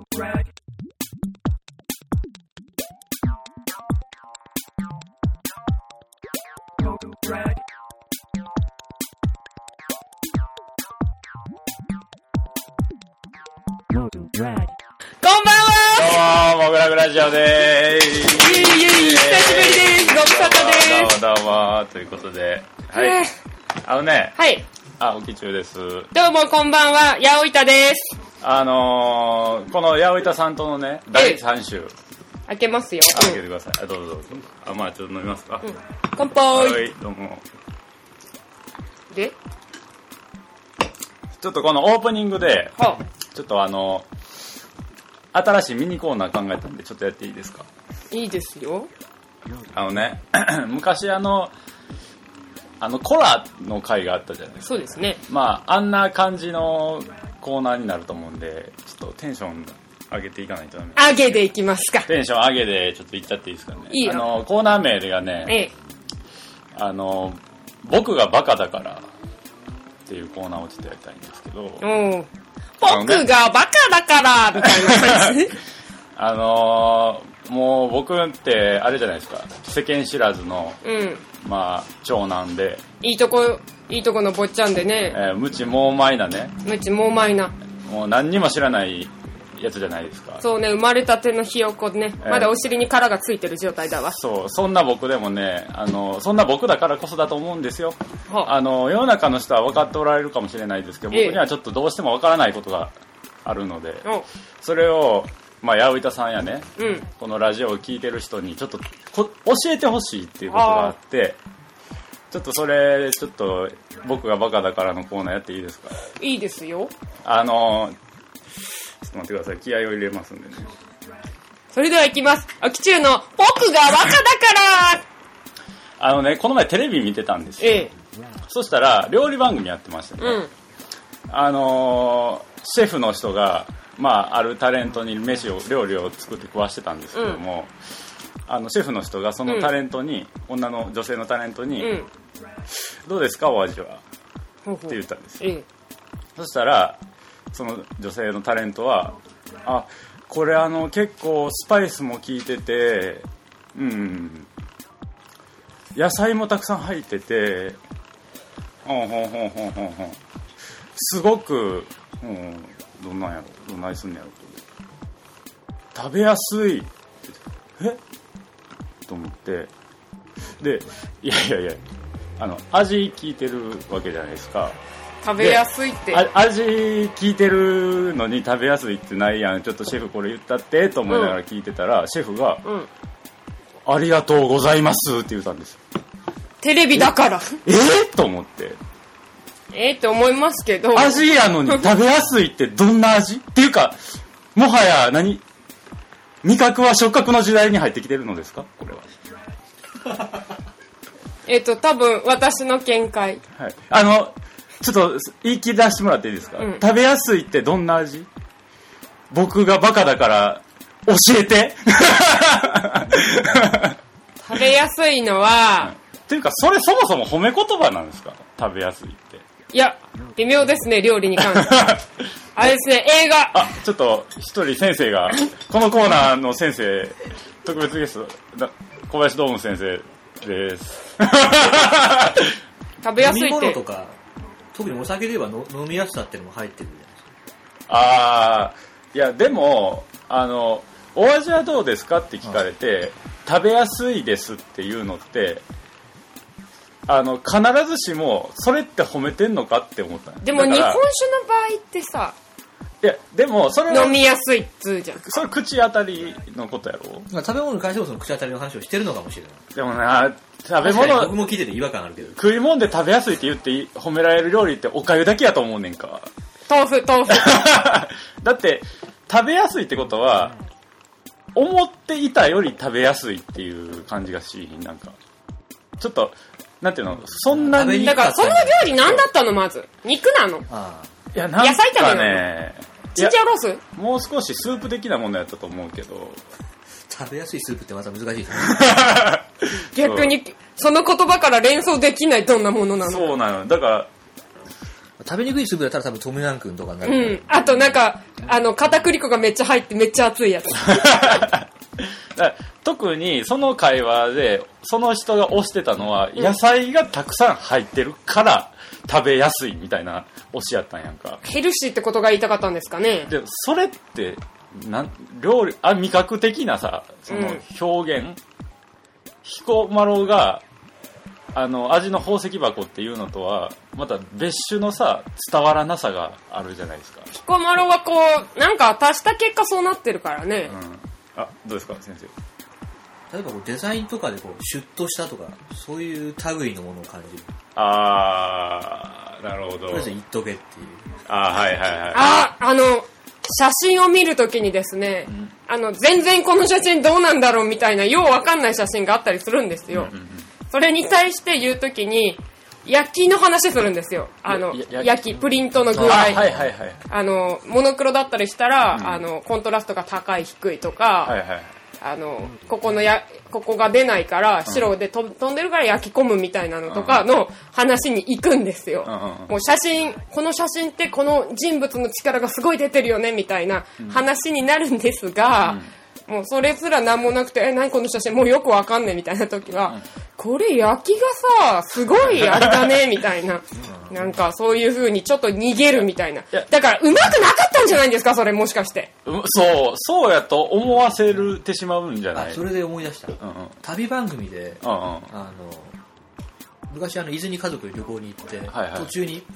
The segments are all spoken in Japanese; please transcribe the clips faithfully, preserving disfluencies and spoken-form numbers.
どうも、もぐらぐラジオでーす。 ゆいゆい、久しぶりです。ご無沙汰です。 どうもどうも、ということで、はい。あのね、 はい。 あ、おきちゅうです。どうも、こんばんは、やおいたです。 あのー、このやおいたさんとのね、だいさん週。 開けますよ。 開けてください。あ、どうぞどうぞ。あ、まあちょっと飲みますか。うん、 乾杯。 はい、どうも。 でちょっとこのオープニングで、 はあ、 ちょっとあの、新しいミニコーナー考えたんで、ちょっとやっていいですか。 いいですよ。 あのね、昔あの、あの、コラの回があったじゃないですか。 そうですね。 まあ、あんな感じのコーナーになると思うんで、ちょっとテンション上げていかないとダメ。 上げでいきますか。 テンション上げで、ちょっといっちゃっていいですかね。 いいよ。 あの、コーナー名がね、 ええ、 あの、僕がバカだからっていうコーナーをちょっとやりたいんですけど、 お僕がバカだからみたいな感じ。 あのー、もう僕ってあれじゃないですか、世間知らずの、 うん、 まあ長男で、 いいとこいいとこの坊ちゃんでね、 えー、無知猛邁なね、 無知猛邁な、 もう何にも知らないやつじゃないですか。 そうね、生まれたてのひよこね、えー、まだお尻に殻がついてる状態だわ。 そう、そんな僕でもね、あのそんな僕だからこそだと思うんですよ。あの世の中の人は分かっておられるかもしれないですけど、僕にはちょっとどうしても分からないことがあるので、それをまあ、やおいたさんやね、うん、このラジオを聞いてる人にちょっとこ教えてほしいっていうことがあって、ちょっとそれちょっと僕がバカだからのコーナーやっていいですか。 いいですよ。 あのちょっと待ってください、気合を入れますんでね。 それではいきます。あきちゅうの僕がバカだからあのね、この前テレビ見てたんですよ、ええ、そしたら料理番組やってましたね、うん、あのシェフの人がまあ、あるタレントに飯を料理を作って食わしてたんですけども、うん、あのシェフの人がそのタレントに、うん、女の女性のタレントに、うん、どうですかお味は、うん、って言ったんですよ、うん、そしたらその女性のタレントは、あ、これあの結構スパイスも効いてて、うん、野菜もたくさん入ってて、ほんほんほんほんほんほん、すごく、うん、どんなんやろ、どんなにすんねやろ、食べやすい、えと思って、で、いやいやいや、あの味聞いてるわけじゃないですか。 食べやすいって、 味聞いてるのに食べやすいってないやん、ちょっとシェフこれ言ったってと思いながら聞いてたら、うん、シェフが、うん、ありがとうございますって言ったんです。 テレビだからええと思って、 えーって思いますけど、 味やのに食べやすいってどんな味っていうか、もはや何、味覚は触覚の時代に入ってきてるのですか、これは。 えっと多分私の見解、 はい、あのちょっと言い切らしてもらっていいですか、うん、食べやすいってどんな味、僕がバカだから教えて。 食べやすいのは、 うん、っていうかそれそもそも褒め言葉なんですか、食べやすいって。 いや、微妙ですね、料理に関して。あれですね、映画。 あ、ちょっと一人先生が、このコーナーの先生、特別ゲスト、小林道門先生です。 食べやすいって。 飲み物とか、特にお酒で言えばの飲みやすさっていうのも入ってるじゃないですか。 あー、いや、でも、あの、お味はどうですかって聞かれて、食べやすいですっていうのって、あの必ずしもそれって褒めてんのかって思った。 でも日本酒の場合ってさ、 いやでもそれは飲みやすいっつうじゃん。 それ口当たりのことやろ。 食べ物に関してもその口当たりの話をしてるのかもしれない。 でもな、食べ物、 僕も聞いてて違和感あるけど、 食い物で食べやすいって言って褒められる料理っておかゆだけやと思うねんか。 豆腐豆腐。 だって食べやすいってことは思っていたより食べやすいっていう感じがし、なんかちょっとなんていうの、そんなに。 だからその料理何だったの、まず肉なの。 ああ、いや、なんかね、野菜炒めなの、 チンジャオロース、 もう少しスープ的なものやったと思うけど。 食べやすいスープってまた難しいですね。 逆にその言葉から連想できないどんなものなの。 そうなの。だから食べにくいスープだったら多分トムヤンクンとかになる。 うん。あとなんか、あの、片栗粉がめっちゃ入ってめっちゃ熱いやつ。 だ特にその会話でその人が推してたのは、野菜がたくさん入ってるから食べやすいみたいな推しやったんやんか。 ヘルシーってことが言いたかったんですかね。 でそれってなん料理あ味覚的なさその表現、うん、彦摩呂があの味の宝石箱っていうのとはまた別種のさ伝わらなさがあるじゃないですか。 彦摩呂はこうなんか足した結果そうなってるからね、 うん、あどうですか先生。 例えばこうデザインとかでこうシュッとしたとかそういう類のものを感じる。 あーなるほど。 とりあえず言っとけっていう。 あーはいはいはい。 ああの写真を見るときにですね、うん、あの全然この写真どうなんだろうみたいなようわかんない写真があったりするんですよ、うんうんうん、それに対して言うときに焼きの話するんですよ。あの焼きプリントの具合、あ、はいはいはい、あのモノクロだったりしたら、うん、あのコントラストが高い低いとか、はいはい、あのここのやここが出ないから白でと、うん、飛んでるから焼き込むみたいなのとかの話に行くんですよ、うんうんうん、もう写真この写真ってこの人物の力がすごい出てるよねみたいな話になるんですが、うん、もうそれすら何もなくてえ何この写真もうよくわかんねえみたいな時は、うん、これ焼きがさすごいあれだねみたいななんかそういう風にちょっと逃げるみたいな。だからうまくなかったんじゃないんですかそれもしかして。 そうそうやと思わせるてしまうんじゃない。 あそれで思い出した、うんうん、旅番組で、うんうん、あの昔あの伊豆に家族で旅行に行って、はいはい、途中に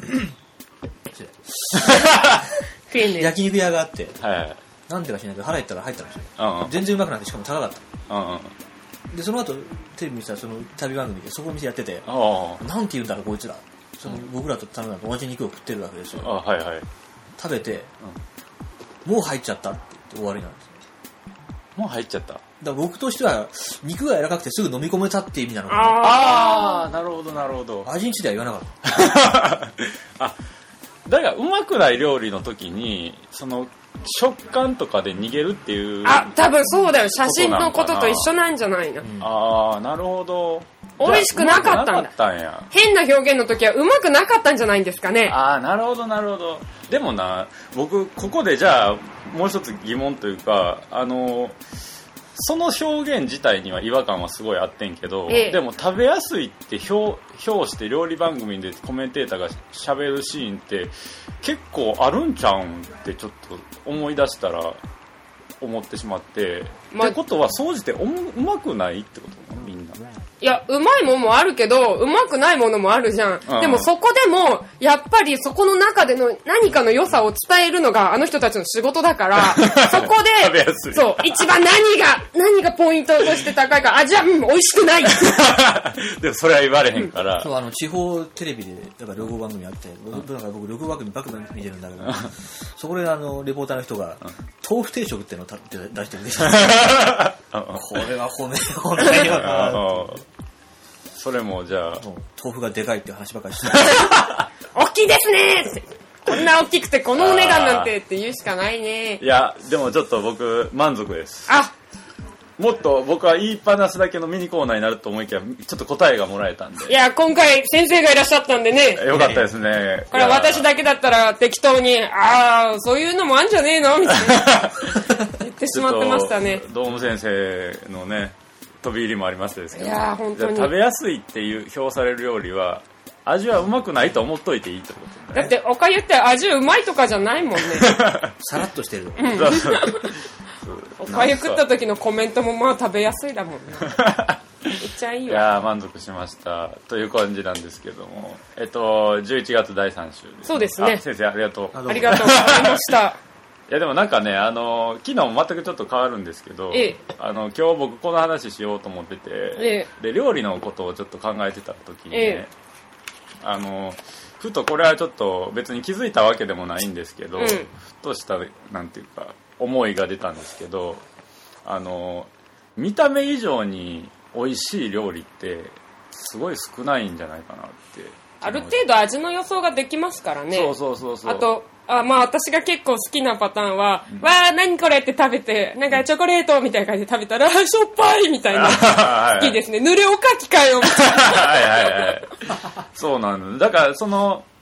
焼肉屋があって、はいはい、なんてかしないけど腹減ったら入ったんですよ、うんうん、全然うまくなってしかも高かった、うんうん、でその後テレビ見てたらその旅番組でそこお店やってて、なんて言うんだろうこいつらその僕らと頼んだ同じ肉を食ってるわけですよ。あ、はいはい、食べて、うん、もう入っちゃったって言って終わりなんですよ。 もう入っちゃった。 だから僕としては肉が柔らかくてすぐ飲み込めたって意味なのかな。 ああなるほどなるほど。 味については言わなかったあだからうまくない料理の時にその食感とかで逃げるっていう。 あ多分そうだよ。写真のことと一緒なんじゃないの、うん、 ああなるほど。 美味しくなかったんだ。ったんや。変な表現の時はうまくなかったんじゃないんですかね。 ああなるほどなるほど。でもな僕ここでじゃあもう一つ疑問というかあのその表現自体には違和感はすごいあってんけど、ええ、でも食べやすいって表表して料理番組でコメンテーターが喋るシーンって結構あるんちゃうんってちょっと思い出したら思ってしまって、ま、ってことは総じておもうまくないってことみんな。 いやうまいものもあるけどうまくないものもあるじゃん、うん、でもそこでもやっぱりそこの中での何かの良さを伝えるのがあの人たちの仕事だからそこで食べやすい。 そう一番何が何がポイントとして高いか味は、うん、美味しくないでもそれは言われへんから、うん、 そうあの地方テレビでやっぱ旅行番組あって、うん、僕僕旅行番組ばっかり見てるんだけどそこであのレポーターの人が、うん、豆腐定食っていうのを出してるんですよこれは褒め褒めないよなそれもじゃあ豆腐がでかいっていう話ばかりして大きいですねってこんな大きくてこのお値段なんてって言うしかないね。 いやでもちょっと僕満足です。あもっと僕は言いっぱなしだけのミニコーナーになると思いきやちょっと答えがもらえたんで。 いや今回先生がいらっしゃったんでねよかったですね。 これ私だけだったら適当にああそういうのもあんじゃねえのみたいな言ってしまってましたね。 ドーム先生のね飛び入りもありましたですけど、 いや本当に食べやすいっていう評される料理は味はうまくないと思っといていいってこと、ね、 だっておかゆって味うまいとかじゃないもんねさらっとしてる、うん、 おかゆ食った時のコメントもまあ食べやすいだもんねめっちゃいいわ。 いや満足しましたという感じなんですけども、えっとじゅういちがつだいさん週です、ね、 そうですね。 先生ありがとうありがとうございましたいやでもなんかねあの昨日も全くちょっと変わるんですけど、ええ、あの今日僕この話しようと思ってて、ええ、で料理のことをちょっと考えてた時にね、ええ、あのふとこれはちょっと別に気づいたわけでもないんですけど、うん、ふとしたなんていうか思いが出たんですけどあの見た目以上に美味しい料理ってすごい少ないんじゃないかなって。 ある程度味の予想ができますからね。 そうそうそうそう。 あとあまあ私が結構好きなパターンは、うん、わー何これって食べてなんかチョコレートみたいな感じで食べたらしょっぱいみたいな好きですね。濡れおかきかよみたいなはいはいはいそうなんだ。だからその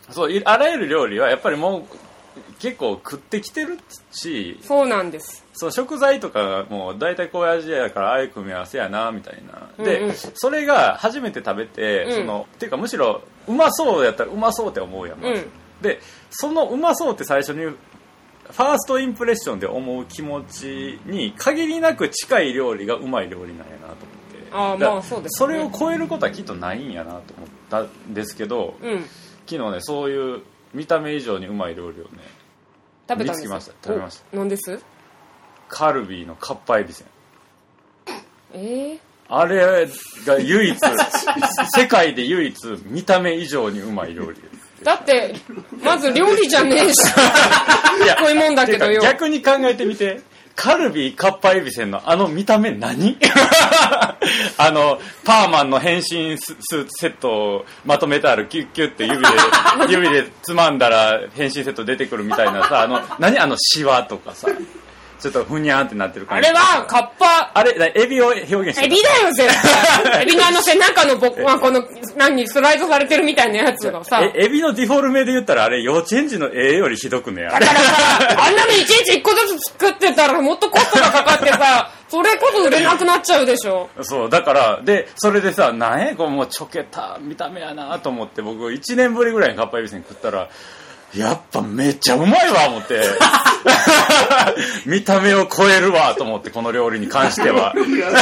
そうあらゆる料理はやっぱりもう結構食ってきてるし、 そうなんです。 そう食材とかも大体こういう味やからああいう組み合わせやなみたいな、で、うんうん、それが初めて食べて、うん、そのっていうかむしろうまそうやったらうまそうって思うやん、まず、うん、でそのうまそうって最初にファーストインプレッションで思う気持ちに限りなく近い料理がうまい料理なんやなと思って、 あまあそうですね、 それを超えることはきっとないんやなと思ったんですけど、うん、昨日ねそういう見た目以上にうまい料理をね食べたんです。 見つけました。食べました。 何です？ カルビーのかっぱえびせん。 えー、 あれが唯一世界で唯一見た目以上にうまい料理です。 だってまず料理じゃねえしいやこういうもんだけどよ。 逆に考えてみて、カルビーかっぱえびせんのあの見た目何あのパーマンの変身スーツセットをまとめてあるキュッキュッって指で指でつまんだら変身セット出てくるみたいなさ、あの何あのシワとかさちょっとふにゃーんってなってる感じ。 あれはカッパ、 あれエビを表現してる。 エビだよ絶対エビのあの背中の僕はこの何スライドされてるみたいなやつがさ、 えエビのディフォルメで言ったらあれ幼稚園児の絵よりひどくね。 だからさあんなのいちいちいっこずつ作ってたらもっとコストがかかってさそれこそ売れなくなっちゃうでしょ。 そうだからでそれでさ、なんやこうもうちょけた見た目やなと思って僕いちねんぶりぐらいにかっぱえびせん食ったらやっぱめっちゃうまいわ思って見た目を超えるわと思って、この料理に関してはこ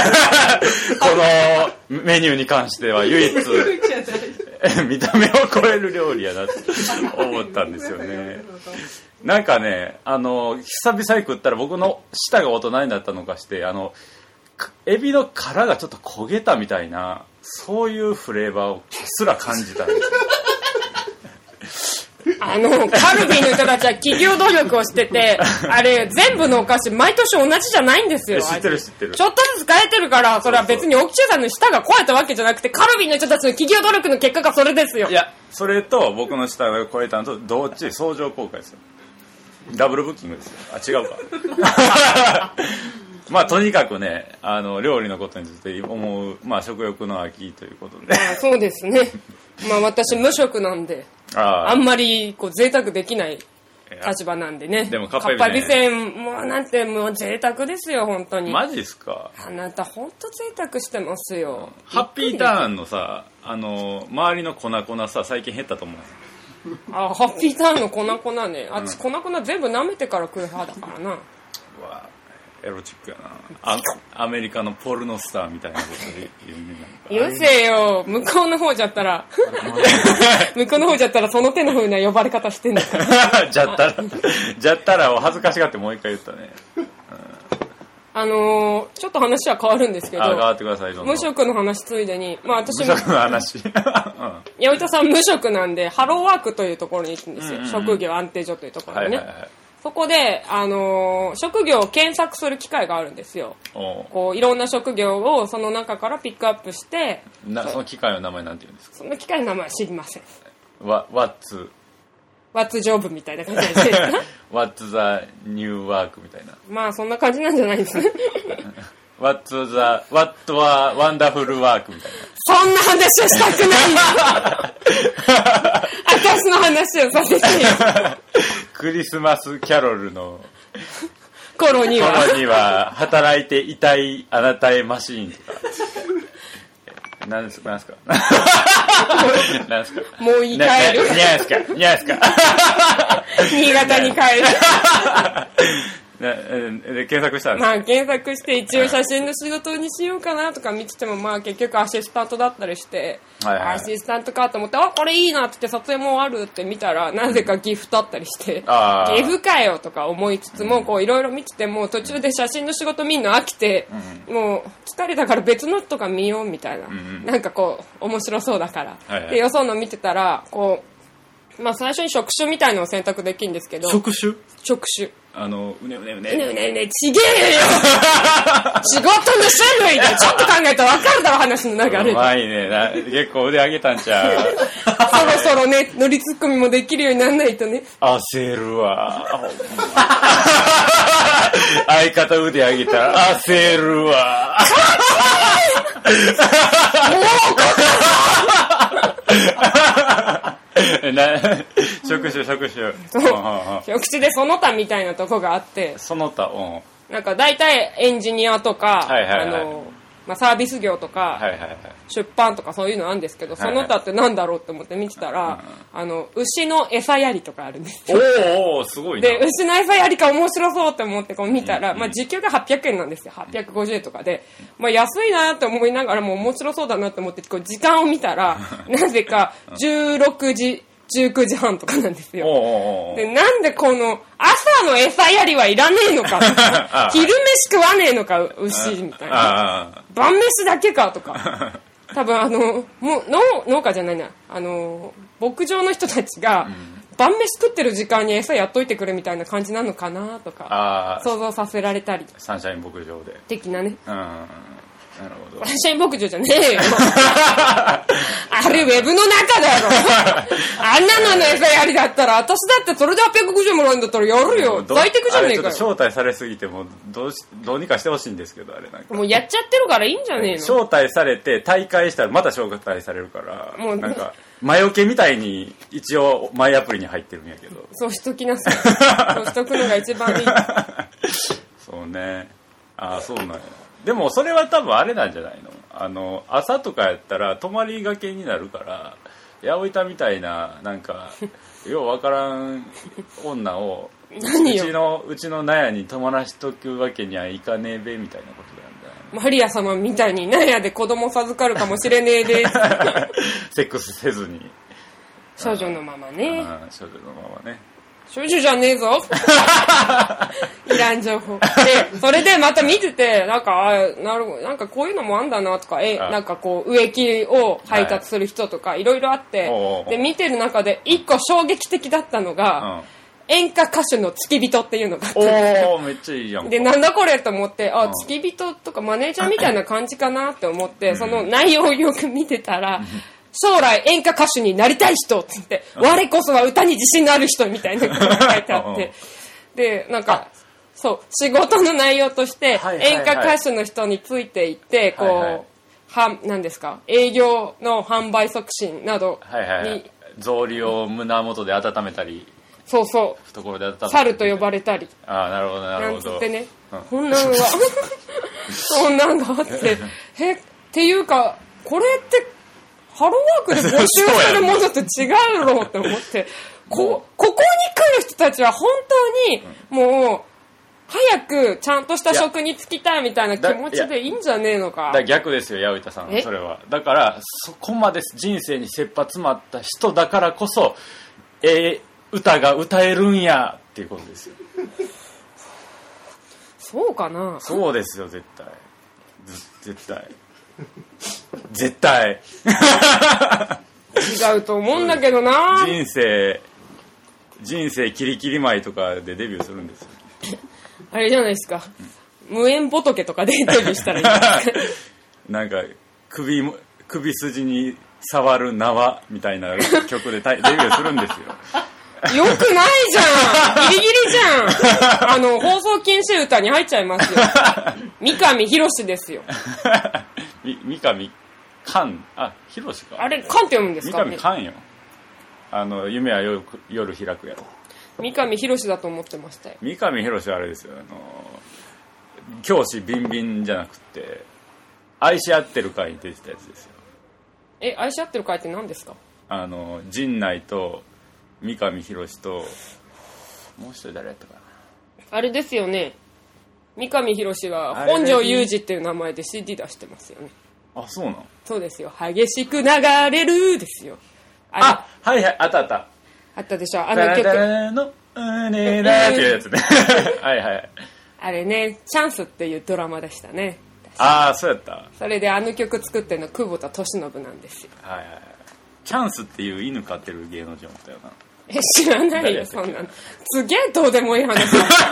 のメニューに関しては唯一見た目を超える料理やなって思ったんですよね。なんかね、あの久々に食ったら僕の舌が大人になったのかして、あのエビの殻がちょっと焦げたみたいな、そういうフレーバーをすら感じたんですよ。 あのカルビーの人たちは企業努力をしててあれ全部のお菓子毎年同じじゃないんですよ。 知ってる知ってる。 ちょっとずつ変えてるから、それは別にオキチューさんの舌が超えたわけじゃなくてカルビーの人たちの企業努力の結果がそれですよ。 いやそれと僕の舌が超えたのとどっち相乗効果ですよ。ダブルブッキングですよ。あ違うかまあとにかくね、あの料理のことについて思う、まあ、食欲の秋ということで。 あそうですね。まあ私無職なんで あ, あんまりこう贅沢できない立場なんでね。 でもかっぱえびせんもうなんてもう贅沢ですよ本当に。 マジですか。 あなた本当贅沢してますよ。 ハッピーターンのさ、あの周りの粉々さ最近減ったと思う。 あハッピーターンの粉々ね、あっち粉々全部舐めてから食う派だからな。 うわエロチックやな。あアメリカのポルノスターみたいなことで言う。言うせよ、向こうの方じゃったら向こうの方じゃったらその手の風な呼ばれ方してんだからじゃったらじゃったらを恥ずかしがってもう一回言ったね、うん、 あのー、ちょっと話は変わるんですけど、 あ変わってください。どうぞ。 無職の話ついでに、まあ私も無職の話うん、 八百田さん無職なんでハローワークというところに行くんですよ、うんうんうん、職業安定所というところにね、はいはいはい。そこで、あのー、職業を検索する機会があるんですよ。こういろんな職業をその中からピックアップしてな、その機械の名前なんて言うんですか。 その機械の名前は知りません。 わ What's What's job みたいな感じですか What's the new work みたいな。 まあそんな感じなんじゃないですね What's the What a wonderful work みたいな。 そんな話をしたくない私の話をさせてよクリスマスキャロルの頃には頃には働いていたいあなたへマシーンとか何ですか何ですか何ですか。 もう言い換える。 にゃーすかにゃーすか新潟に帰るで検索したんですか。 まあ検索して一応写真の仕事にしようかなとか見てても、まあ結局アシスタントだったりして、はいはい、アシスタントかと思って、あこれいいなって言って撮影もあるって見たらなぜか岐阜だったりして、うん、岐阜かよとか思いつつもこういろいろ見てても途中で写真の仕事見るの飽きて、うん、もう疲れたから別のとか見ようみたいな、うん、なんかこう面白そうだから、はいはい、でよその見てたらこう、まあ、最初に職種みたいのを選択できるんですけど。 職種職種あのうねうねうねうねうねうねちげえよ仕事の種類でちょっと考えたら分かるだろ話の流れ。 うまいねな、結構腕上げたんちゃうそろそろね乗りツッコミもできるようにならないとね。 焦るわ相方腕上げたら焦るわもう職種職種職種でその他みたいなとこがあって、 その他、うん、 なんか大体エンジニアとか、はいはいはい、あのまあ、サービス業とか、はいはいはい、出版とかそういうのあるんですけど、その他ってなんだろうって思って見てたら、はいはい、あの牛の餌やりとかあるんですよ。 おお、すごいな。 で牛の餌やりか面白そうって思ってこう見たら、うんうん、まあ、時給がはっぴゃくえんなんですよ。はっぴゃくごじゅうえんとかで、まあ、安いなって思いながらも面白そうだなって思ってこう時間を見たらなぜかじゅうろくじじゅうくじはんとかなんですよ。おうおうおう、でなんでこの朝の餌やりはいらねえのかとか昼飯食わねえのか牛みたいな、晩飯だけかとか多分あのもう 農, 農家じゃないなあの牧場の人たちが、うん、晩飯食ってる時間に餌やっといてくれみたいな感じなのかなとか想像させられたり、 サンシャイン牧場で的なね、 うん、なるほど。 サンシャイン牧場じゃねえよあれウェブの中だろあんなのの餌やりだったら私だってそれではっぴゃくごじゅうえんもらうんだったらやるよ。在宅じゃねえかよ。 ちょっと招待されすぎてもどうしどうにかしてほしいんですけど、あれなんかもうやっちゃってるからいいんじゃねえの。 招待されて大会したらまた招待されるからもうなんか魔除けみたいに一応マイアプリに入ってるんやけどそうしときなさいそうしとくのが一番いいそうね。ああそうなんや。でもそれは多分あれなんじゃないの、あの朝とかやったら泊まりがけになるから八百板みたいななんかようわからん女をうちのうちの納屋に泊まらしとくわけにはいかねえべみたいなことなんじゃないの。 マリア様みたいに納屋で子供授かるかもしれねえでセックスせずに少女のままね。 少女のままね。 少女じゃねえぞいらん情報で、それでまた見ててなんかあなるほどなんかこういうのもあんだなとか、えなんかこう植木を配達する人とかいろいろあって、はい、で見てる中で一個衝撃的だったのが、うん、演歌歌手の付き人っていうのがあって、 おーめっちゃいいじゃん。 でなんだこれと思って、あ、うん、付き人とかマネージャーみたいな感じかなって思って、うん、その内容をよく見てたら将来演歌歌手になりたい人って言って、うん、我こそは歌に自信のある人みたいなことが書いてあってでなんかそう仕事の内容として演歌歌手の人についていってこう、はいはい、は何ですか営業の販売促進などに、はいはいはい、 草履を胸元で温めたりそうそう懐で温めたり猿と呼ばれたりあなるほどなるほどなんつってね、うん、こんなんがそんなんがあってえっていうかこれってハローワークで募集するものと違うろうって思ってこ, ここに来る人たちは本当にもう早くちゃんとした職に就きたいみたいな気持ちでいいんじゃねえのか。 だ逆ですよ八百板さんそれは。だからそこまで人生に切羽詰まった人だからこそえー、歌が歌えるんやっていうことですよ。 そうかな。 そうですよ絶対絶対絶対違うと思うんだけどな。 人生人生キリキリ舞とかでデビューするんですよあれじゃないですか、うん、無縁仏とかでデビューしたらいいですかなんか 首, 首筋に触る縄みたいな曲でデビューするんですよよくないじゃんギリギリじゃんあの放送禁止歌に入っちゃいますよ三上博史ですよみ三上寛あ博史かあれ寛って読むんですか。 三上寛よあの夢は 夜, 夜開くやろ。 三上博史だと思ってましたよ。 三上博史はあれですよあの教師ビンビンじゃなくて愛し合ってる会に出てたやつですよ。 え愛し合ってる会って何ですか。 あの陣内と三上博史ともう一人誰やったかなあれですよね。三上博史は本庄裕二っていう名前で シーディー 出してますよね。 あそうなの。 そうですよ。激しく流れるですよ。 あはいはいあったあったあったでしょあの曲ダラダラのうねだっていうやつねはいはいあれねチャンスっていうドラマでしたね。 ああそうやった。 それであの曲作ってるの久保田利伸なんですよ。 はいはいチャンスっていう犬飼ってる芸能人だったよな。 え知らないよそんなの。すげえどうでもいい話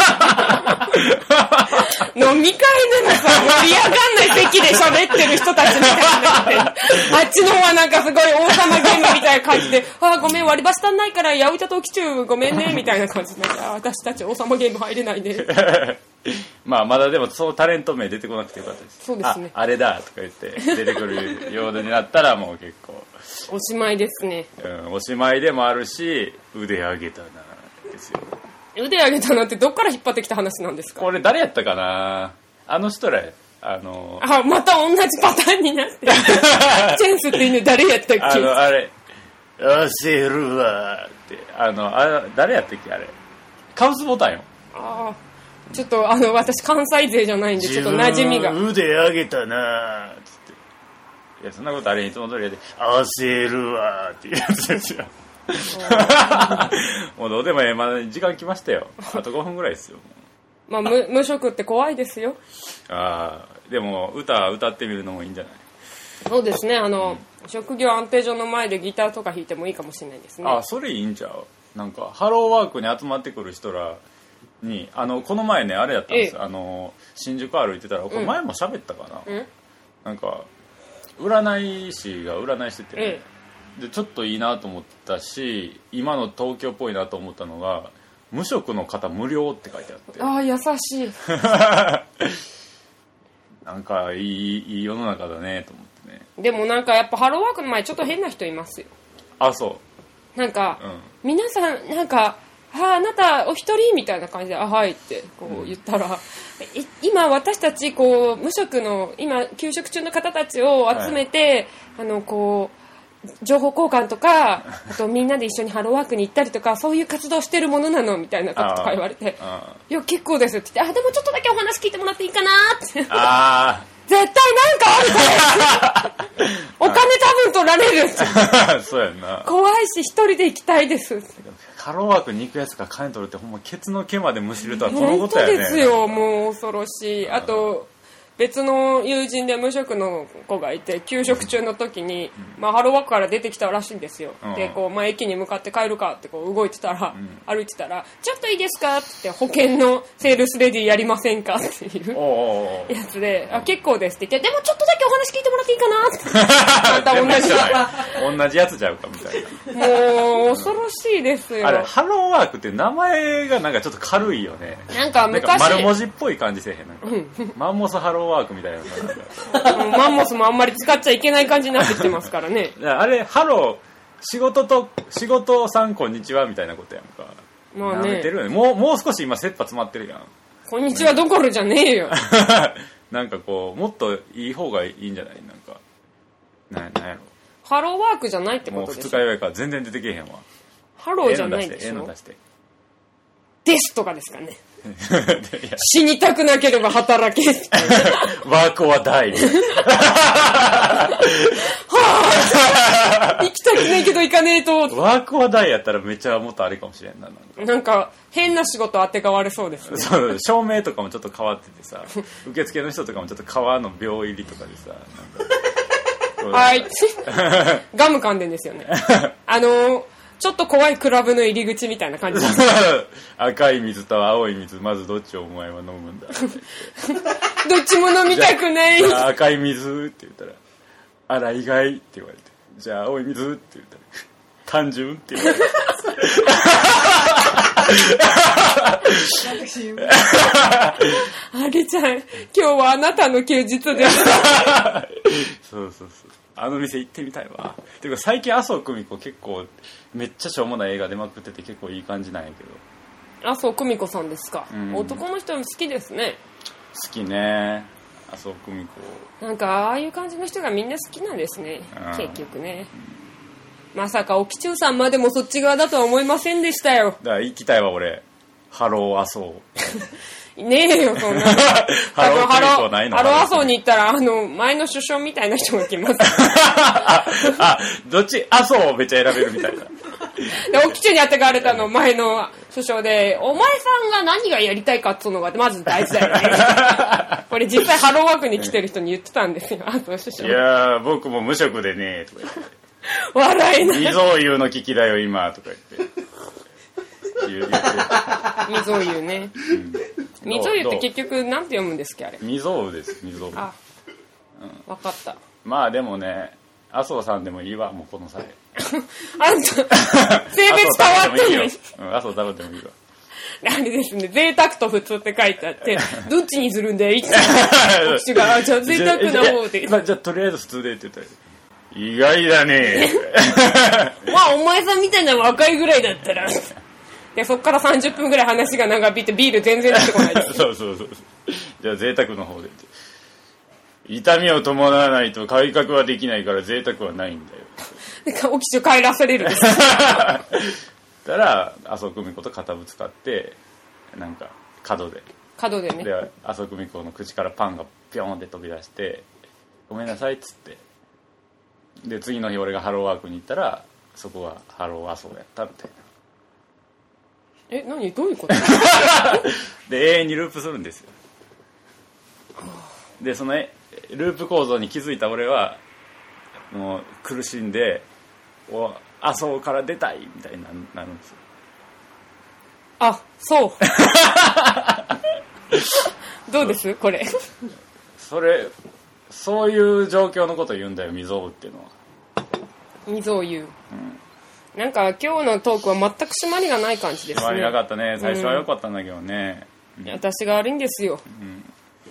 飲み会でもさ盛り上がんない席で喋ってる人たちみたいになってあっちの方はなんかすごい王様ゲームみたいな感じであごめん割り箸足んないから八百板と期中ごめんねみたいな感じで私たち王様ゲーム入れないねまあまだでもそうタレント名出てこなくてよかったです。 そうですねあ, あれだとか言って出てくるようになったらもう結構おしまいですね、 うん、おしまいでもあるし腕上げたなですよ。 腕上げたなってどっから引っ張ってきた話なんですか？ これ誰やったかな、あの人らあのあまた同じパターンになってチェンスっていうの誰やったっけ？ あのあれ焦るわってあのあ誰やったっけあれカウスボタンよ。 ああちょっとあの私関西勢じゃないんでちょっと馴染みが。 腕上げたなつって、いやそんなことあれいつも通りやで焦るわっていうやつですよもうどうでもええ、まだ時間来ましたよ。あとごふんぐらいですよ。 まあ 無, 無職って怖いですよ。 ああでも歌歌ってみるのもいいんじゃない？ そうですね、あの、うん、職業安定所の前でギターとか弾いてもいいかもしれないですね。 ああそれいいんちゃう。なんかハローワークに集まってくる人らにあのこの前ねあれやったんです、ええ、あの新宿歩いてたら、これ前も喋ったかな、うん、なんか占い師が占いしてて、ね、ええ、でちょっといいなと思ったし今の東京っぽいなと思ったのが無職の方無料って書いてあって、 ああ優しいなんかいい、いい世の中だねと思ってね。 でもなんかやっぱハローワークの前ちょっと変な人いますよ。 あそうなんか、うん、皆さんなんかあ, あなたお一人みたいな感じであはいってこう言ったら、うん、今私たちこう無職の今休職中の方たちを集めて、はい、あのこう情報交換とかあとみんなで一緒にハローワークに行ったりとかそういう活動してるものなのみたいなこととか言われていや結構ですって言って、あでもちょっとだけお話聞いてもらっていいかなってあ絶対なんかあるからお金多分取られるってそうやんな、 怖いし一人で行きたいですハローワークに行くやつが金取るってほんまケツの毛までむしるとはこのことやね。 本当ですよ、もう恐ろしい。あと別の友人で無職の子がいて休職中の時に、うんまあ、ハローワークから出てきたらしいんですよ、うん、でこう、まあ、駅に向かって帰るかってこう動いてたら、うん、歩いてたらちょっといいですかって保険のセールスレディやりませんかっていうやつであ結構ですって言ってでもちょっとだけお話聞いてもらっていいかなってまた同じ同じやつちゃうかみたいなもう恐ろしいですよ。 あれハローワークって名前がなんかちょっと軽いよね。 なんか昔なんか丸文字っぽい感じせえへんなんか、うん、マンモスハローワークみたいなマンモスもあんまり使っちゃいけない感じになってきてますからねあれハロー仕事と仕事さんこんにちはみたいなことやんか。 まあね、 るもうもう少し今切羽詰まってるやん。 こんにちはどころじゃねえよなんかこうもっといい方がいいんじゃない。なんかなんなんやろハローワークじゃないってことでしょ。もう二日酔いから全然出てけへんわ。 ハローじゃないでしょ。 ええの出してですとかですかね死にたくなければ働けワークは大はあ行きたくないけど行かねえと。 ワークは大やったらめっちゃもっとあれかもしれんな。なんかなんか変な仕事当てが悪そうですね。 そう照明とかもちょっと変わっててさ受付の人とかもちょっと革の秒入りとかでさなんかはいガム噛んでんですよねあのーちょっと怖いクラブの入り口みたいな感じです赤い水と青い水まずどっちをお前は飲むんだどっちも飲みたくない。 じゃあ赤い水って言ったらあら意外って言われてじゃあ青い水って言ったら単純って言われてあれちゃん今日はあなたの休日ですそうそうそうあの店行ってみたいわ。ていうか最近麻生久美子結構めっちゃしょうもない映画出まくってて結構いい感じなんやけど。 麻生久美子さんですか、うん、男の人も好きですね。 好きね麻生久美子。 なんかああいう感じの人がみんな好きなんですね、うん、結局ね、うん、まさか沖中さんまでもそっち側だとは思いませんでしたよ。 だから行きたいわ俺ハロー麻生ねえよそんなハローハローないの。 ハロー麻生に行ったらあの前の首相みたいな人が来ますあどっち麻生をめっちゃ選べるみたいなで沖中にあってがれたの前の首相でお前さんが何がやりたいかっつうのがまず大事だよねこれ実際ハローワークに来てる人に言ってたんですよ麻生首相。 いやー僕も無職でねとか言って笑えない。 未曾有の危機だよ今とか言って未曾有ね、うん、未曾有って結局なんて読むんですっけあれ。 未曾有です未曾有。あ、 うん、分かった。 まあでもね麻生さんでもいいわもうこの際あんた性別変わってもいい。 麻生食べてもいいわ。 あれですね贅沢と普通って書いてあってどっちにするんだいって口がじゃあ贅沢な方でじゃあとりあえず普通でって言ったら意外だね。 まあお前さんみたいな若いぐらいだったら。でそっからさんじゅっぷんぐらい話が長引いてビール全然出てこないです。 そうそうそう。じゃあ贅沢の方で。痛みを伴わないと改革はできないから贅沢はないんだよ。 でおきちを帰らせれるんです。 たら麻生久美子と肩ぶつかってなんか角で角でね。 で麻生久美子の口からパンがピョーンって飛び出してごめんなさいっつって。で次の日俺がハローワークに行ったらそこはハロー麻生やったみたいな。 え、何どういうこと？ で永遠にループするんですよ。でそのループ構造に気づいた俺はもう苦しんでお麻生から出たいみたいになるんですよ。 あ、そうどうですこれ？ それそういう状況のことを言うんだよ、未曾有っていうのは。 未曾有、うん、なんか今日のトークは全く締まりがない感じですね。 締まりなかったね。最初は良かったんだけどね、 うん、私が悪いんですよ、うん、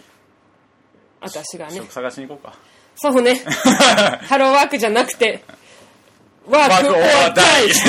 私がね。 職探しに行こうか。 そうねハローワークじゃなくてワークオアダイ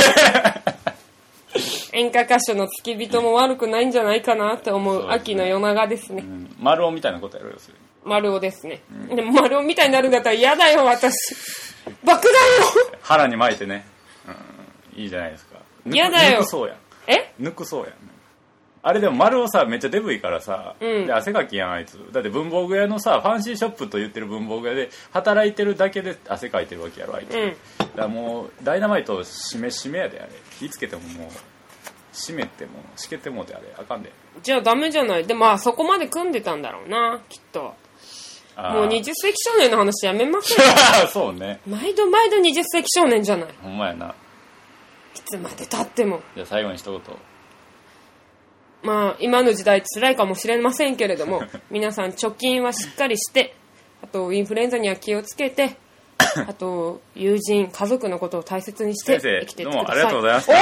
演歌歌手の付き人も悪くないんじゃないかなって思う秋の夜長ですね、うん、 丸尾みたいなことやろうよ。それ丸尾ですね、うん、でも丸尾みたいになるんだったら嫌だよ私。爆弾よ腹に巻いてね、うん、いいじゃないですか。 嫌だよ。 抜くそうやん。 え抜くそうやん。あれでも丸尾さめっちゃデブいからさ、うん、で汗かきやんあいつ。だって文房具屋のさファンシーショップと言ってる文房具屋で働いてるだけで汗かいてるわけやろあいつ、うん、だからもうダイナマイトしめしめやであれ。気ぃつけてももう締めてもしけてもであれあかんで。 じゃあダメじゃない。でもまあそこまで組んでたんだろうなきっと。もうにじゅっ世紀少年の話やめませんそうね。 毎度毎度にじゅっ世紀少年じゃない。 ほんまやな。いつまで経っても。 じゃあ最後に一言。 まあ今の時代辛いかもしれませんけれども皆さん貯金はしっかりして、あとインフルエンザには気をつけて、あと友人家族のことを大切にして生きていってください。 どうもありがとうございます。 お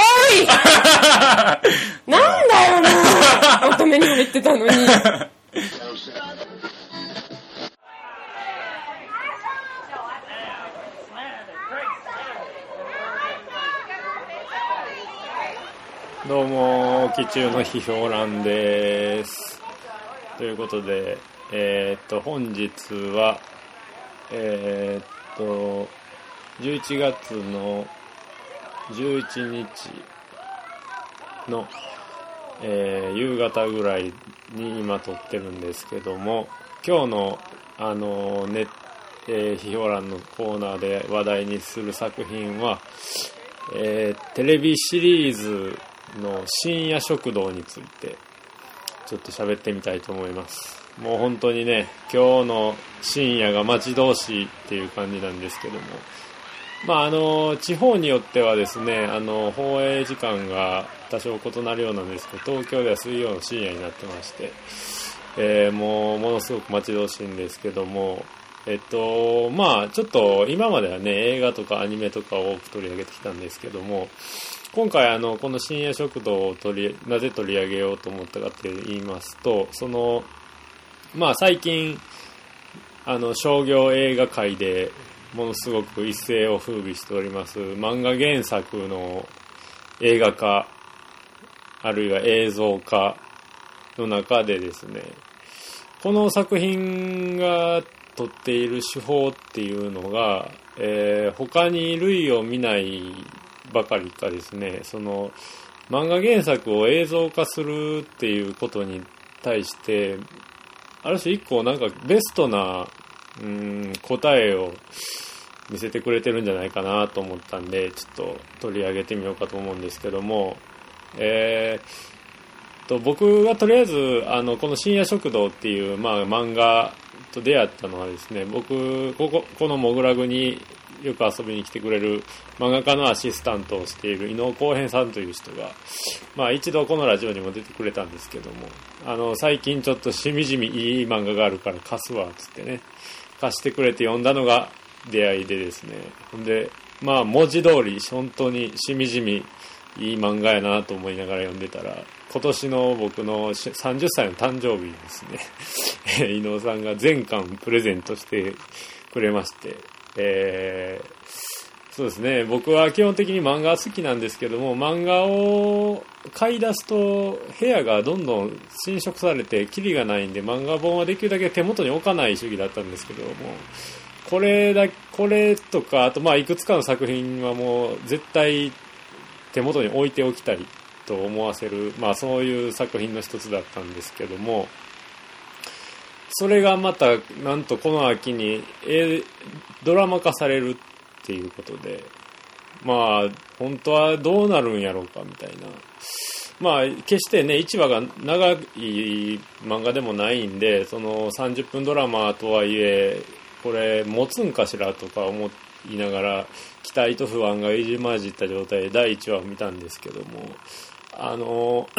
いなんだよな乙女にも言ってたのにどうも期中の批評欄です。ということで、えー、っと本日はえー、っとじゅういちがつのじゅういちにちの、えー、夕方ぐらいに今撮ってるんですけども、今日のあのね、えー、批評欄のコーナーで話題にする作品は、えー、テレビシリーズの深夜食堂についてちょっと喋ってみたいと思います。もう本当にね、今日の深夜が待ち遠しいっていう感じなんですけども、まああの地方によってはですね、あの放映時間が多少異なるようなんですけど、東京では水曜の深夜になってまして、えー、もうものすごく待ち遠しいんですけども、えっとまあちょっと今まではね映画とかアニメとかを多く取り上げてきたんですけども、今回あのこの深夜食堂を取りなぜ取り上げようと思ったかって言いますと、そのまあ最近あの商業映画界でものすごく一世を風靡しております漫画原作の映画化あるいは映像化の中でですね、この作品が撮っている手法っていうのが、えー、他に類を見ないばかりかですね、その漫画原作を映像化するっていうことに対してある種一個なんかベストなうーん答えを見せてくれてるんじゃないかなと思ったんで、ちょっと取り上げてみようかと思うんですけども、えー、と僕がとりあえずあのこの深夜食堂っていう、まあ、漫画と出会ったのはですね、僕こここのモグラグによく遊びに来てくれる漫画家のアシスタントをしている伊能浩平さんという人が、まあ一度このラジオにも出てくれたんですけども、あの最近ちょっとしみじみいい漫画があるから貸すわっつってね、貸してくれて読んだのが出会いでですね、ほんでまあ文字通り本当にしみじみいい漫画やなと思いながら読んでたら、今年の僕のさんじゅっさいの誕生日にですね伊能さんが全巻プレゼントしてくれまして、 えーそうですね、僕は基本的に漫画好きなんですけども、漫画を買い出すと部屋がどんどん侵食されてキリがないんで、漫画本はできるだけ手元に置かない主義だったんですけども、これだこれとかあとまあいくつかの作品はもう絶対手元に置いておきたいと思わせる、まあそういう作品の一つだったんですけども、それがまたなんとこの秋にドラマ化されるっていうことで、まあ本当はどうなるんやろうかみたいな、まあ決してねいちわが長い漫画でもないんで、そのさんじゅっぷんドラマとはいえこれ持つんかしらとか思いながら期待と不安が入り混じった状態でだいいちわを見たんですけども、あの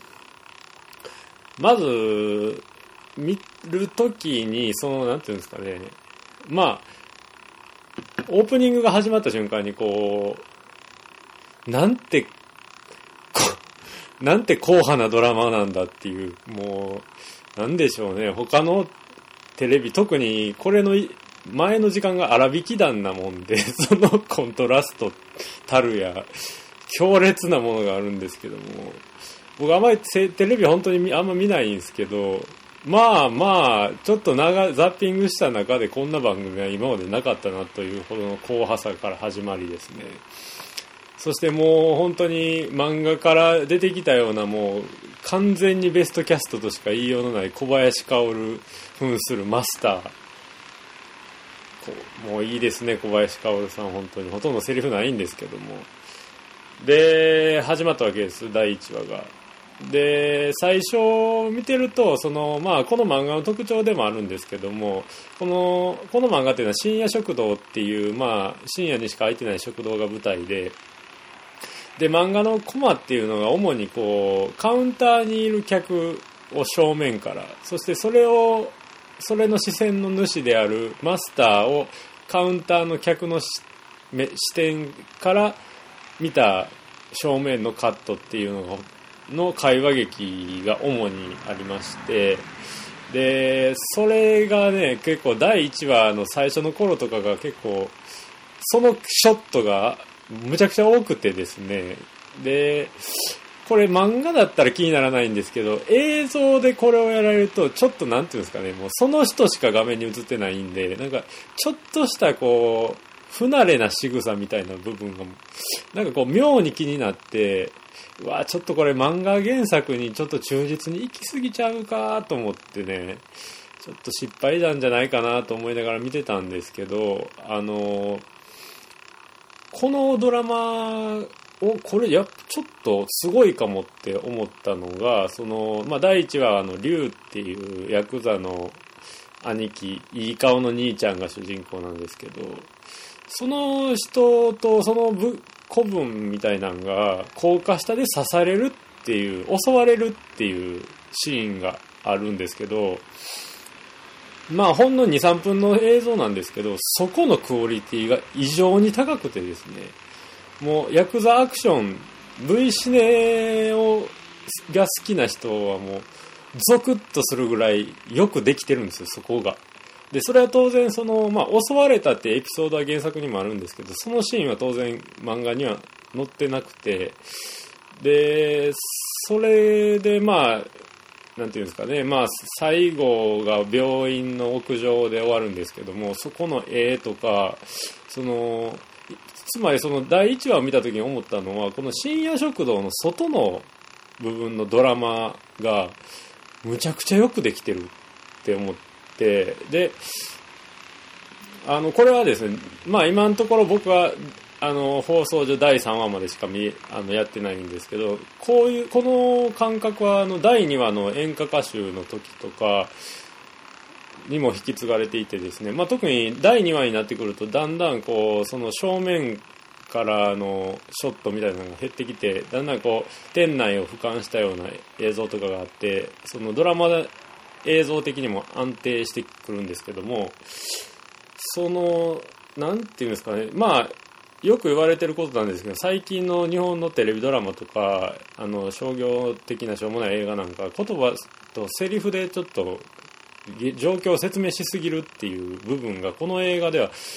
まず見るときにそのなんていうんですかね、まあオープニングが始まった瞬間にこうなんてなんて硬派なドラマなんだっていう、もうなんでしょうね、他のテレビ特にこれの前の時間が荒引き団なもんで、そのコントラストたるや強烈なものがあるんですけども、僕あんまりテレビ本当にあんま見ないんですけど、まあまあちょっと長ザッピングした中でこんな番組は今までなかったなというほどの硬派さから始まりですね。そしてもう本当に漫画から出てきたようなもう完全にベストキャストとしか言いようのない小林薫扮するマスター、もういいですね小林薫さん、本当にほとんどセリフないんですけども、で始まったわけです、だいいちわが。で最初見てるとその、まあ、この漫画の特徴でもあるんですけども、このこの漫画っていうのは深夜食堂っていう、まあ、深夜にしか空いてない食堂が舞台で、で漫画のコマっていうのが主にこうカウンターにいる客を正面から、そしてそれをそれの視線の主であるマスターをカウンターの客の視点から見た正面のカットっていうのがの会話劇が主にありまして、でそれがね結構だいいちわの最初の頃とかが結構そのショットがむちゃくちゃ多くてですね、でこれ漫画だったら気にならないんですけど、映像でこれをやられるとちょっとなんていうんですかね、もうその人しか画面に映ってないんで、なんかちょっとしたこう不慣れな仕草みたいな部分がなんかこう妙に気になって、うわちょっとこれ漫画原作にちょっと忠実に行き過ぎちゃうかと思ってね、ちょっと失敗なんじゃないかなと思いながら見てたんですけど、あのこのドラマをこれやちょっとすごいかもって思ったのが、その、まあ、だいいちわはあの龍っていうヤクザの兄貴、いい顔の兄ちゃんが主人公なんですけど、その人とその部子分みたいなのが高架下で刺されるっていう襲われるっていうシーンがあるんですけど、まあほんの にさんぷんの映像なんですけど、そこのクオリティが異常に高くてですね、もうヤクザアクション V シネをが好きな人はもうゾクッとするぐらいよくできてるんですよ、そこが。でそれは当然その、まあ、襲われたってエピソードは原作にもあるんですけど、そのシーンは当然漫画には載ってなくて、でそれでまあなんていうんですかね、まあ最後が病院の屋上で終わるんですけども、そこの絵とか、そのつまりそのだいいちわを見た時に思ったのは、この深夜食堂の外の部分のドラマがむちゃくちゃよくできてるって思って、であのこれはですね、まあ今のところ僕はあの放送上だいさんわまでしか見あのやってないんですけど、こういうこの感覚はあのだいにわの演歌歌集の時とかにも引き継がれていてですね、まあ、特にだいにわになってくるとだんだんこうその正面からのショットみたいなのが減ってきて、だんだんこう店内を俯瞰したような映像とかがあって、そのドラマ映像的にも安定してくるんですけども、そのなんていうんですかね、まあよく言われてることなんですけど、最近の日本のテレビドラマとかあの商業的なしょうもない映画なんか、言葉とセリフでちょっと状況を説明しすぎるっていう部分がこの映画では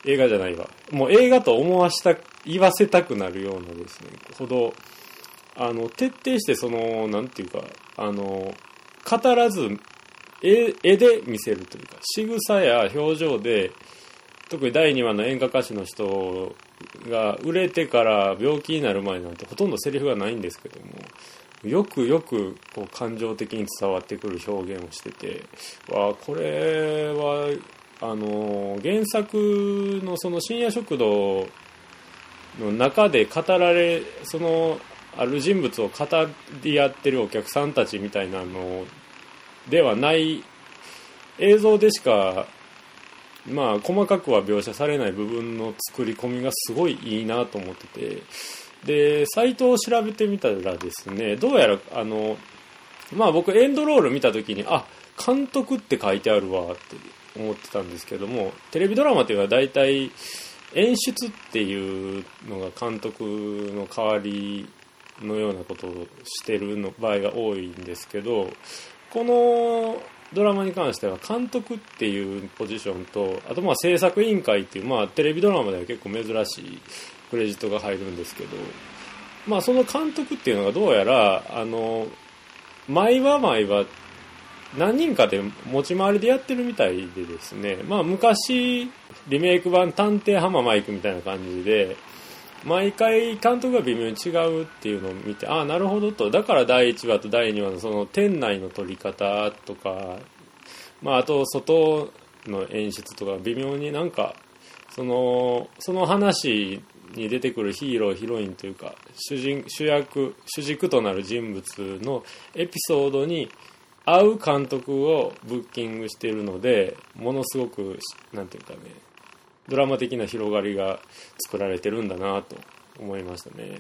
映画じゃないわ。もう映画と思わした、言わせたくなるようなですね、ほど、あの、徹底してその、なんていうか、あの、語らず、絵、絵で見せるというか、仕草や表情で、特にだいにわの演歌歌手の人が売れてから病気になる前なんてほとんどセリフがないんですけども、よくよくこう感情的に伝わってくる表現をしてて、わあ、これはあの原作のその深夜食堂の中で語られ、そのある人物を語り合ってるお客さんたちみたいなのではない映像でしか、まあ細かくは描写されない部分の作り込みがすごいいいなと思ってて、でサイトを調べてみたらですね、どうやらあのまあ僕エンドロール見た時に、あ、監督って書いてあるわって思ってたんですけども、テレビドラマっていうのは大体演出っていうのが監督の代わりのようなことをしてるの場合が多いんですけど、このドラマに関しては監督っていうポジションと、あとまあ制作委員会っていう、まあテレビドラマでは結構珍しいクレジットが入るんですけど、まあその監督っていうのがどうやらあの毎話毎話何人かで持ち回りでやってるみたいでですね、まあ昔リメイク版探偵ハママイクみたいな感じで毎回監督が微妙に違うっていうのを見て、ああなるほどと、だからだいいちわとだいにわのその店内の撮り方とか、まああと外の演出とか微妙になんかそのその話に出てくるヒーローヒロインというか主人主役主軸となる人物のエピソードに合う監督をブッキングしているので、ものすごくなんていうかね、ドラマ的な広がりが作られてるんだなと思いましたね。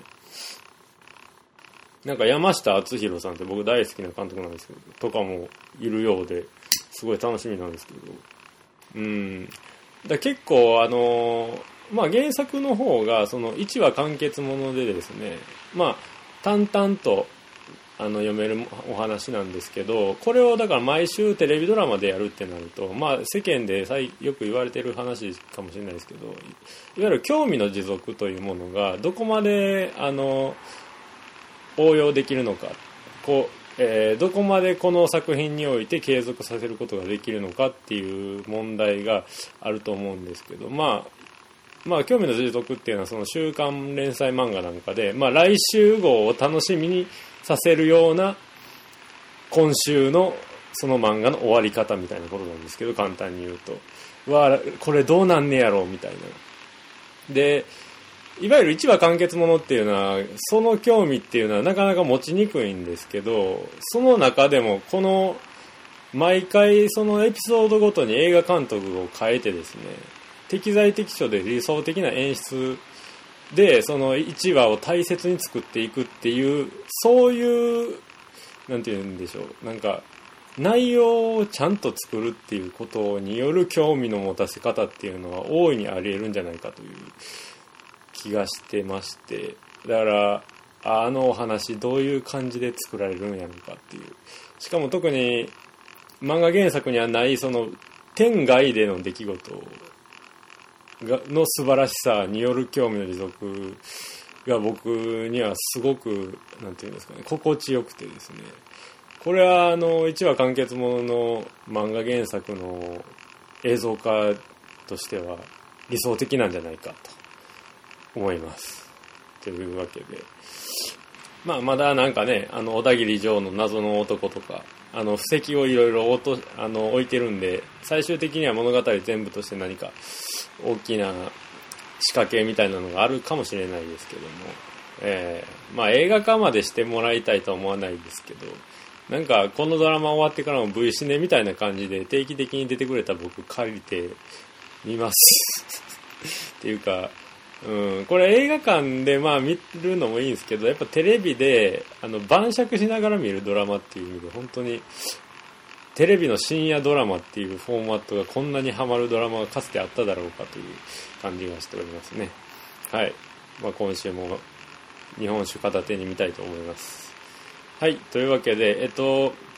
なんか山下敦弘さんって僕大好きな監督なんですけどとかもいるようですごい楽しみなんですけど、うんだ結構あのまあ原作の方がそのいちわ完結ものでですね、まあ淡々とあの読めるお話なんですけど、これをだから毎週テレビドラマでやるってなると、まあ世間でよく言われてる話かもしれないですけど、いわゆる興味の持続というものがどこまであの応用できるのか、こう、えー、どこまでこの作品において継続させることができるのかっていう問題があると思うんですけど、まあまあ興味の持続っていうのはその週刊連載漫画なんかで、まあ来週号を楽しみにさせるような今週のその漫画の終わり方みたいなことなんですけど、簡単に言うと、うわこれどうなんねやろうみたいな。でいわゆるいちわ完結ものっていうのはその興味っていうのはなかなか持ちにくいんですけど、その中でもこの毎回そのエピソードごとに映画監督を変えてですね、適材適所で理想的な演出でそのいちわを大切に作っていくっていう、そういうなんて言うんでしょう、なんか内容をちゃんと作るっていうことによる興味の持たせ方っていうのは大いにあり得るんじゃないかという気がしてまして、だからあのお話どういう感じで作られるんやろうかっていう、しかも特に漫画原作にはないその天外での出来事がの素晴らしさによる興味の持続が僕にはすごくなんていうんですかね、心地よくてですね、これはあのいちわ完結ものの漫画原作の映像化としては理想的なんじゃないかと思いますというわけで、まあまだなんかね、あの小田切城の謎の男とかあの布石をいろいろあの置いてるんで、最終的には物語全部として何か大きな仕掛けみたいなのがあるかもしれないですけども、えー、まあ映画化までしてもらいたいとは思わないですけど、なんかこのドラマ終わってからも V シネみたいな感じで定期的に出てくれた僕借りて見ますっていうか、うん、これ映画館でまあ見るのもいいんですけど、やっぱテレビであの晩酌しながら見るドラマっていう意味で本当にテレビの深夜ドラマっていうフォーマットがこんなにハマるドラマがかつてあっただろうかという感じがしておりますね。はい、まあ、今週も日本酒片手に見たいと思います。はい、というわけで、えっと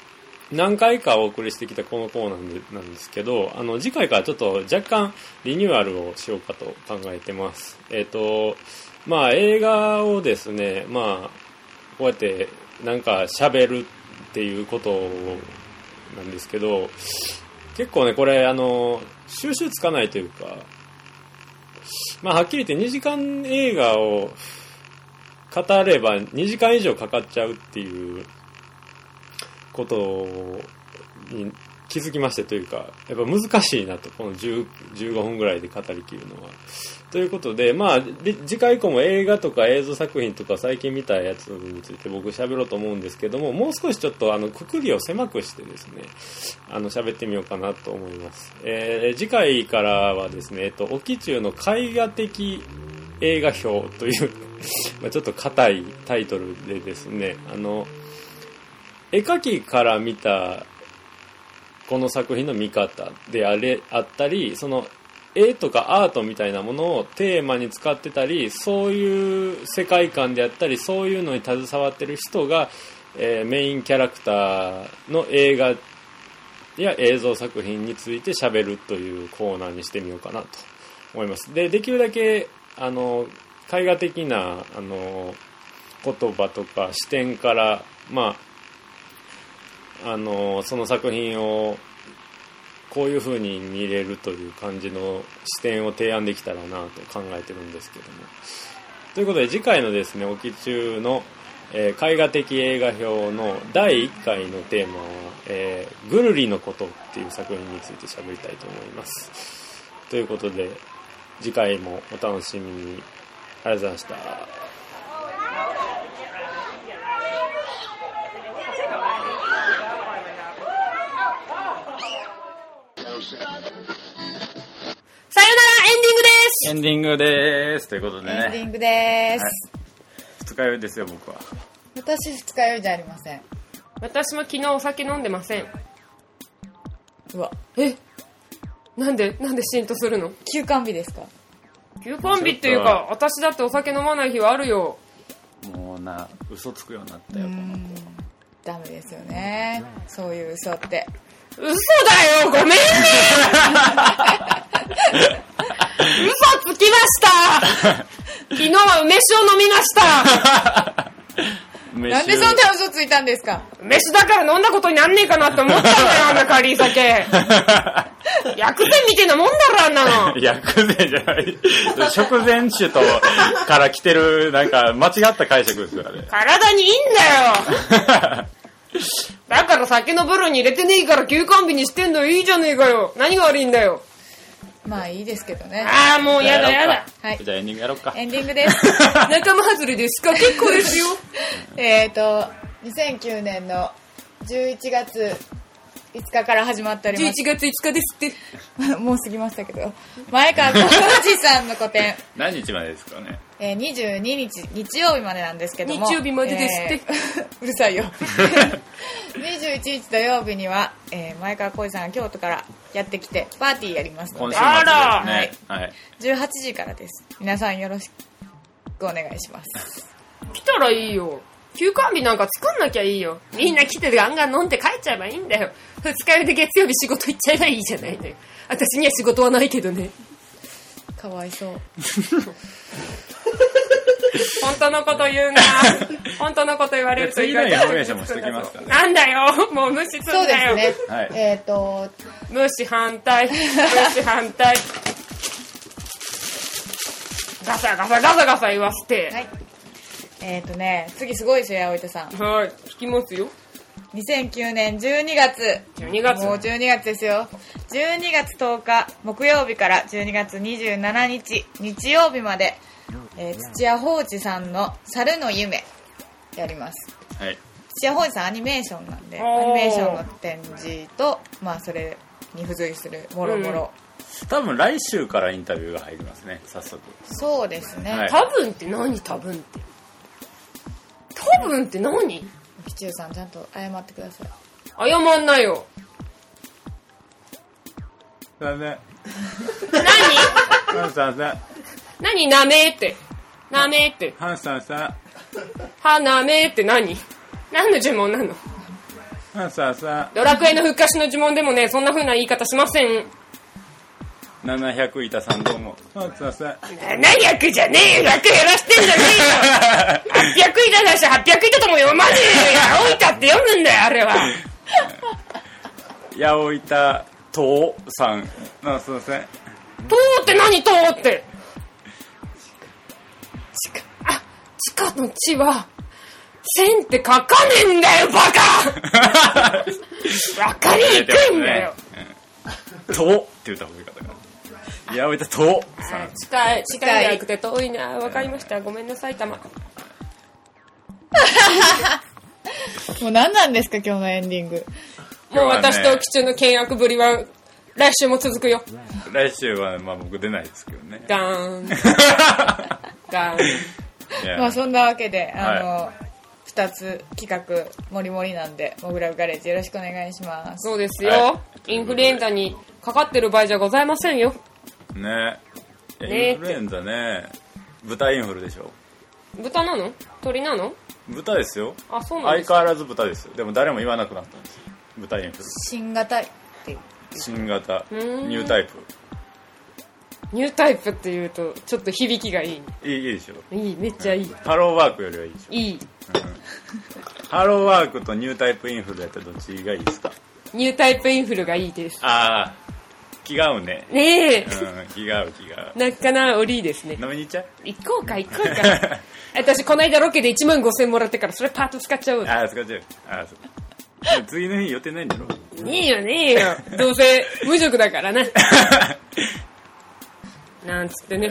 何回かお送りしてきたこのコーナーなんですけど、あの次回からちょっと若干リニューアルをしようかと考えてます。えっとまあ映画をですね、まあこうやってなんか喋るっていうことなんですけど、結構ねこれあの収集つかないというか、まあはっきり言ってにじかん映画を語ればにじかん以上かかっちゃうっていうことに気づきましてというか、やっぱ難しいなと、このじゅう、じゅうごふんぐらいで語りきるのは。ということで、まあ次回以降も映画とか映像作品とか最近見たやつについて僕喋ろうと思うんですけども、もう少しちょっとあのくくりを狭くしてですね、あの喋ってみようかなと思います。えー、次回からはですね、えっと沖中の絵画的映画表というまあちょっと硬いタイトルでですね、あの絵描きから見たこの作品の見方であれあったり、その絵とかアートみたいなものをテーマに使ってたり、そういう世界観であったり、そういうのに携わってる人が、えー、メインキャラクターの映画や映像作品について喋るというコーナーにしてみようかなと思います。で、できるだけあの絵画的なあの言葉とか視点から、まああのその作品をこういう風に見れるという感じの視点を提案できたらなと考えてるんですけども、ということで次回のですね沖中の、えー、絵画的映画表のだいいっかいのテーマは、えー、ぐるりのことっていう作品について喋りたいと思います。ということで次回もお楽しみに。ありがとうございました。 さよなら、エンディングです。 エンディングです。ということでね。 エンディングです。 はい、二日酔いですよ、僕は。 私、二日酔いじゃありません。 私も昨日お酒飲んでません。 うわ。 えなんでなんでシーンとするの？ 休館日ですか？ 休館日っていうか、私だってお酒飲まない日はあるよ。 もうな、嘘つくようになったよ、この子。 ダメですよね。そういう嘘って。 嘘だよ、ごめんね嘘つきました昨日は梅酒を飲みましたなんでそんな嘘ついたんですか？ 梅酒だから飲んだことになんねえかなって思ったんだよ、あんなカリー酒薬膳みてえなもんだろ、あんなの薬膳じゃない食前酒とから来てるなんか間違った解釈ですよね。 体にいいんだよだから酒のブルーに入れてねえから休館日にしてんのいいじゃねえかよ。何が悪いんだよ。 まあいいですけどね。 ああもうやだやだ。 はい。 じゃあエンディングやろうか。 エンディングです。 仲間外れですか？結構ですよ。 えっとにせんきゅうねんのじゅういちがついつかから始まっております。 じゅういちがついつかですってもう過ぎましたけど、前川浩二さんの個展何日までですかね？ えー、にじゅうににち日曜日までなんですけども、 日曜日までですって、 えー、うるさいよにじゅういちにち土曜日には、えー、前川浩二さんが京都からやってきてパーティーやりますので、 あら、 はいはい、じゅうはちじからです。皆さんよろしくお願いします来たらいいよ。休館日なんか作んなきゃいいよ。みんな来てガンガン飲んで帰っちゃえばいいんだよ。二日酔いで月曜日仕事行っちゃえばいいじゃないのよ。私には仕事はないけどね。 かわいそう本当のこと言うな本当のこと言われると意外とインフォメーションもしてきますからね。 なんだよ、もう無視すんだよ。 そうですね、 はい、 えっ、ー、と無視反対無視反対ガサガサガサガサ言わせて、 はい、えっ、ー、とね次すごいですよ、葵田さん。 はい、聞きますよ。 にせんきゅうねんじゅうにがつじゅうにがつもうじゅうにがつですよ。じゅうにがつとおか木曜日からじゅうにがつにじゅうしちにち日曜日まで、えー、土屋宝司さんの猿の夢やります。 はい、 土屋宝司さんアニメーションなんで、アニメーションの展示と、まあそれに付随するもろもろ、 多分来週からインタビューが入りますね、早速。 そうですね、 はい、 多分って何？多分って多分って何？ 吉中さんちゃんと謝ってください。 謝んないよ。 だね何？ ハンさんさん何なめーってなめーってハンさんさんはなめーって何？何の呪文なの？ さあさあ。 ドラクエの復活の呪文でもね、そんな風な言い方しません。 ななひゃく板さんどうも。さあさあさあ。 ななひゃくじゃねえよ、ひゃく減らしてんじゃねえよ。はっぴゃく板だし、はっぴゃく板とも読まねえよ。八百板って読むんだよ、あれは。 八百板とうさん。あ、すいません。 とうって何とうって。地下、あ、地下の地は、線って書かねえんだよ、バカ。わかりにくいんだよ。 とうって言った方がいいかったから。八百板とうさん。 近い、近いじゃなくて遠いな。わかりました。ごめんなさい、たま。 もう何なんですか、今日のエンディング。 もう私と吉中の険悪ぶりは来週も続くよ。 来週はまあ僕出ないですけどね。 ダーン。ダーン。まあそんなわけで、あの、はい、ふたつ企画もりもりなんで、モグラブガレージよろしくお願いします。 そうですよ。はい、インフルエンザにかかってる場合じゃございませんよ。 ね。インフルエンザね。豚インフルでしょ。 豚なの？鳥なの？ 豚ですよ。 あ、そうなんですか。 相変わらず豚ですよ。でも誰も言わなくなったんですよ。豚インフル。 新型って言う。 新型。ニュータイプ。 ニュータイプって言うとちょっと響きがいい。 いい、いいでしょ。 いい、めっちゃいい。 ハローワークよりはいいでしょ。 いい。うん、 ハローワークとニュータイプインフルやったらどっちがいいですか？ ニュータイプインフルがいいです。 ああ、気が合うね。 ねえ。 うん、気が合う気が合う。 なかなおりいですね。 飲みに行っちゃう？ 行こうか行こうか。私この間ロケでいちまんごせんもらってからそれパート使っちゃう。 ああ、使っちゃう。ああ、そう。次の日予定ないんだろ？ ねえよねえよ。どうせ無職だからな。なんつってね。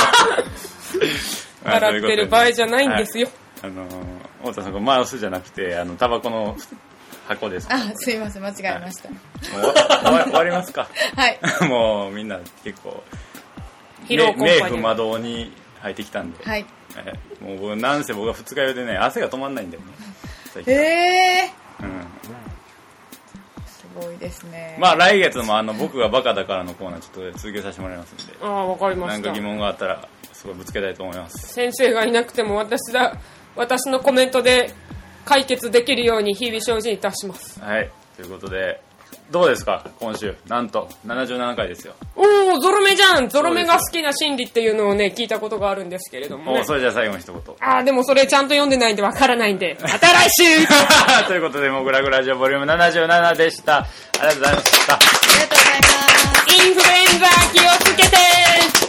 笑ってる場合じゃないんですよ。 はい、あのー、太田さんがマウスじゃなくてあのタバコの箱です。 あ、すいません、間違えました。 はい、もう終わ、終わりますか。 はい。 もうみんな結構疲労困憊冥府魔道に入ってきたんで。 はい。 もうなんせ僕が二日酔いでね汗が止まんないんだよね。 へえー。うん。 すごいですね。 まあ来月もあの僕がバカだからのコーナーちょっと続けさせてもらいますんで。 ああ、わかりました。 なんか疑問があったらすごいぶつけたいと思います。 先生がいなくても私だ私のコメントで解決できるように日々精進いたします。 はい。ということでどうですか今週なんとななじゅうななかいですよ。 おお、ゾロ目じゃん。ゾロ目が好きな心理っていうのをね聞いたことがあるんですけれども、ね、 おそれじゃあ最後の一言。 ああ、でもそれちゃんと読んでないんでわからないんでまた来週。 ということでモグラグラジオボリュームななじゅうななでした。ありがとうございました。 ありがとうございます。 インフルエンザ気をつけて。